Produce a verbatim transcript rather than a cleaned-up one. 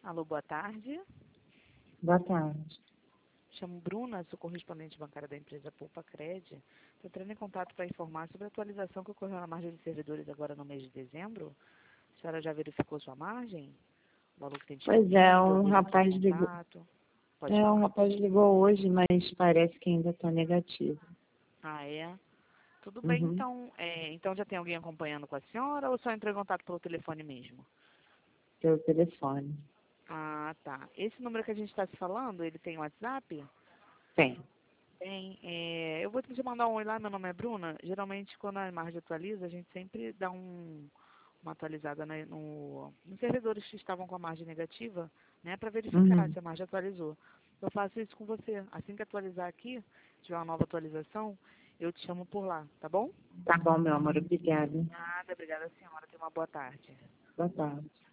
Alô, boa tarde. Boa tarde. Chamo Bruna, sou correspondente bancária da empresa Poupa Cred. Estou entrando em contato para informar sobre a atualização que ocorreu na margem de servidores agora no mês de dezembro. A senhora já verificou sua margem? O valor que tem Pois é, disponível, um o rapaz ligou. contato? Pode É, um falar. rapaz ligou hoje, mas parece que ainda está negativo. Ah, é? Tudo bem, Uhum. então. É, então já tem alguém acompanhando com a senhora ou só entrou em contato pelo telefone mesmo? Pelo telefone. Ah, tá. Esse número que a gente está se falando, ele tem WhatsApp? Tem. Tem. É, eu vou te mandar um oi lá, meu nome é Bruna. Geralmente, quando a margem atualiza, a gente sempre dá um, uma atualizada né, no, nos servidores que estavam com a margem negativa, né, para verificar Uhum. se a margem atualizou. Eu faço isso com você. Assim que atualizar aqui, tiver uma nova atualização, eu te chamo por lá, tá bom? Tá bom, meu amor. Obrigada. Nada, obrigada, senhora. Tenha uma boa tarde. Boa tarde.